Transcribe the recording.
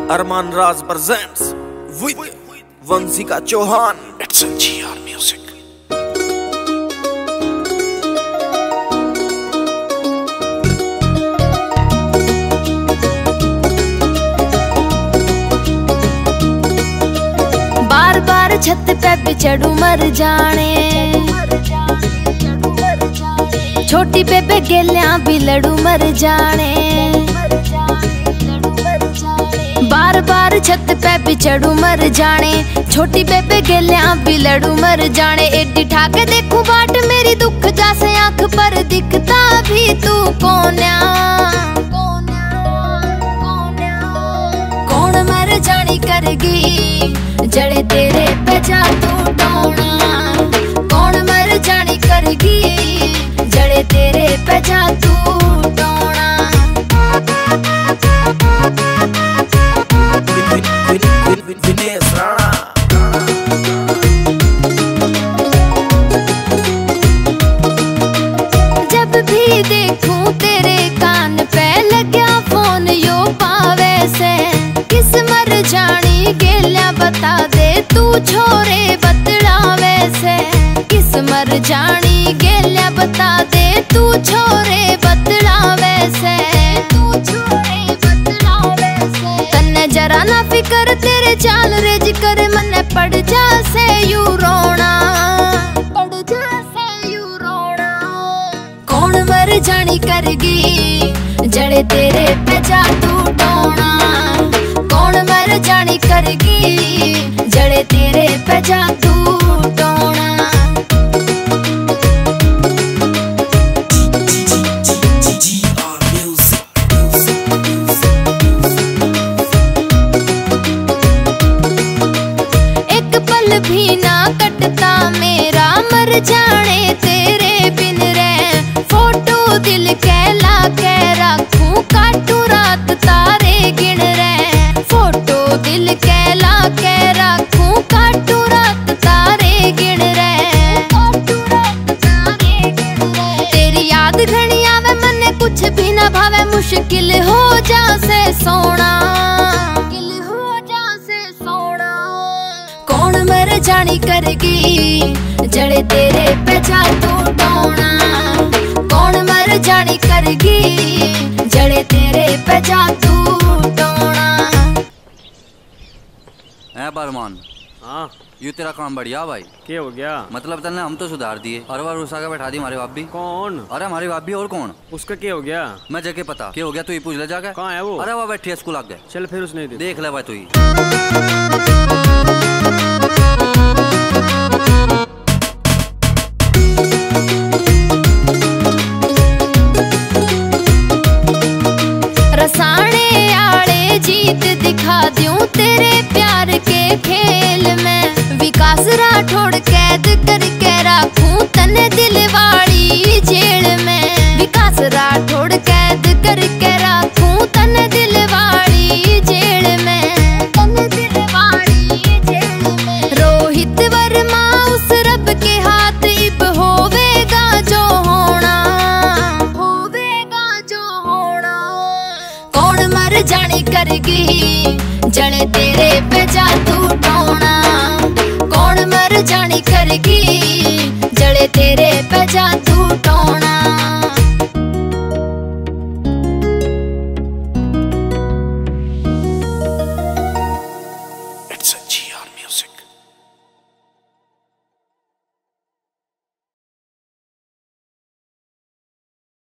Armaan Raj presents with Vanshika Chauhan. It's GR music. बार बार छत पे भी चढ़ू मर जाने, छोटी बेबे गेलियां भी लड़ू मर जाने। बार बार छत पे भी चढ़ू मर जाने, छोटी बेबे गेलियां भी लड़ू मर जाने। एडी ठाके देखू बाट मेरी दुख जैसे आंख पर दिखता भी तू कौन्या। कौन मर जानी करगी जड़े तेरे पे जा तू टोना। कौन मर जानी करगी जड़े तेरे पे जा तू टोना। दिनेश राणा। जब भी देखूं तेरे कान पे लग्या फोन यो पावे से। किस मर जानी गेलियां बता दे तू छोरे बतलावे से। किस मर जानी गेलियां बता दे तू छोरे बतलावे से। तन्ने जरा ना फिकर तेरे चाल रेज करे मन्ने पड़ जा से यू रोना। पड़ जा से यू रोना। कौन मर जानी करगी जड़े तेरे पे जा तू टोना। कौन मर जानी करगी जड़े तेरे पे जा तू टोना। भी ना कटता मेरा मर जाने तेरे बिन रे। फोटो दिल कहला के रखूं काटू रात तारे गिन रे। फोटो दिल कहला के रखूं काटू रात तारे गिन रे। तेरी याद घनी आवे मन्ने कुछ भी ना भावे। मुश्किल हो जा से सोना। कौन मर जानी करगी जड़े तेरे पे जा तू टोना। कौन मर जानी करगी जड़े तेरे पे जा तू टोना। बरमान हाँ यू तेरा काम बढ़िया भाई। क्या हो गया? मतलब तने हम तो सुधार दिए और बार उसा के बैठा दी हमारे भाभी। कौन? अरे हमारी भाभी और कौन? उसका क्या हो गया? मैं जगह पता क्या हो गया तू ही पूछ ले जाके। कहाँ है वो? अरे वो बैठी है स्कूल आ गए। चल फिर उसने देख ले भाई तू ही। रसाने आले जीत दिखा दूं तेरे प्यार के खेल में। विकास राठौड़ कैद करके रखूं तने दिल वाली जेल में। विकास राठौड़ कैद करके रखूं तने दिल वाली जेल में। तने दिल वाली जेल में। रोहित वर्मा उस रब के हाथ इब होवेगा जो होना। होवेगा जो होना। कौन मर जानी करगी जड़े तेरे पे जा तू